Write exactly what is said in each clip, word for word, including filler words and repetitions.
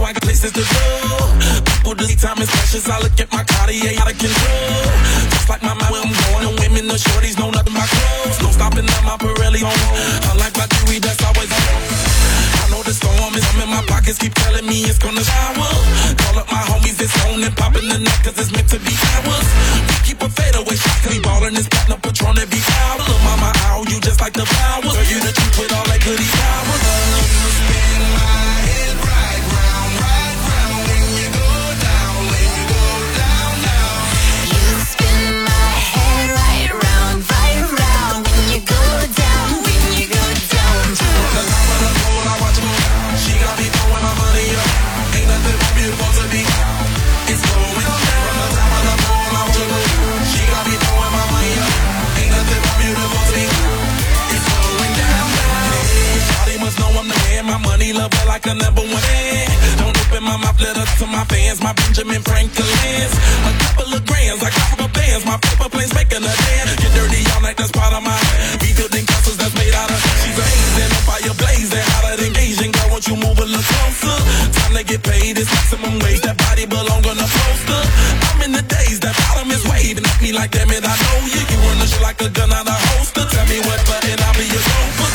I got places to go. People do time is precious. I look at my Cartier out of control. Just like my mind where I'm going. The women, the shorties know nothing but clothes. No stopping at my Pirelli on. Unlike my jewelry, that's always on. I know the storm is I'm in my pockets. Keep telling me it's gonna shower. Call up my homies, it's on and popping the neck cause it's meant to be ours. We keep a fadeaway shot cause we ballin' this platinum Patron every hour. Look mama, ow, you just like the flowers. Girl, you the truth with all that goody powers. You spin my head right round, right round when you go down, when you go down, down. You spin my head right round, right round when you go down, when you go down. From the top of the pole, I watch her go down. She got me throwing my money up. Ain't nothing more beautiful to be. It's going down. From the top of the pole, I watch her go down. She got me throwing my money up. Ain't nothing more beautiful to be. It's going down, down. Hey, shawty must know I'm the man. My money love her like a number one fan. Don't open my mouth, let up to my fans. My Benjamin Franklin's. A couple of grands, I got rubber bands. My paper planes making a dance. Get dirty all night, that's part of my. We building castles that's made out of. She's amazing, on fire blazing, hotter than Asian. Girl, won't you move a little closer? Time to get paid, it's maximum wage. That body belong on a poster. I'm in the days, that bottom is waving at me like, damn it, I know you. You run the shit like a gun out of holster. Tell me what button, I'll be your chauffeur.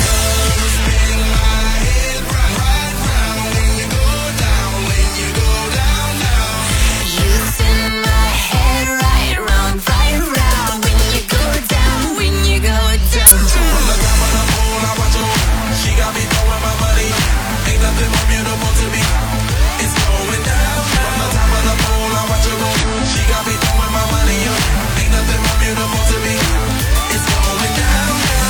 Spin my head right, right round when you go down, when you go down, down. You spin my head right round, right round when you go down, when you go down. From the top of the pole, I watch her go down. She got me throwing my money. Ain't nothing more beautiful to me. It's going down. From the top of the pole, I watch her go down. She got me throwing my money up. Ain't nothing more beautiful to me. It's going down.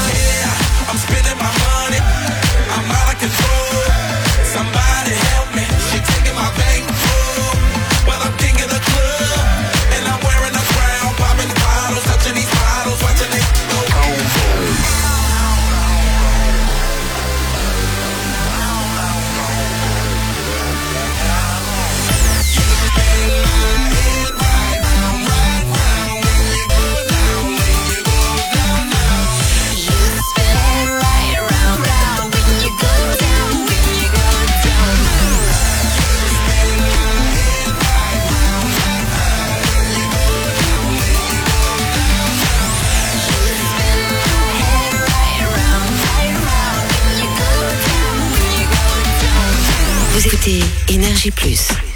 Yeah, I'm spending my money. I'm out of control. Somebody help me. She taking my bankroll. Well, I'm king of the club. And I'm wearing a crown. Popping bottles, touching these bottles, watching it go. You spin right round, round when you go down, when you go down. Vous écoutez Énergie Plus.